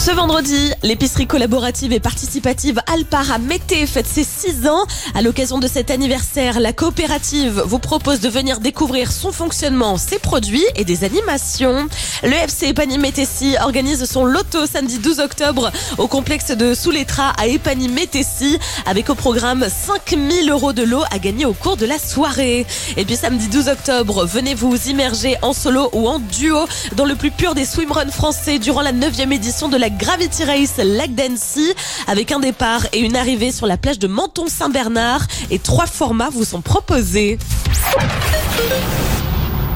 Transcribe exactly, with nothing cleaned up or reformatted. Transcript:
Ce vendredi, l'épicerie collaborative et participative Alpar à Mété fête ses six ans. À l'occasion de cet anniversaire, la coopérative vous propose de venir découvrir son fonctionnement, ses produits et des animations. Le F C Épagny-Métessy organise son loto samedi douze octobre au complexe de Souletra à Épagny-Métessy avec au programme cinq mille euros de lot à gagner au cours de la soirée. Et puis samedi douze octobre, venez vous immerger en solo ou en duo dans le plus pur des swimruns français durant la neuvième édition de la Gravity Race Lac d'Annecy avec un départ et une arrivée sur la plage de Menton-Saint-Bernard et trois formats vous sont proposés.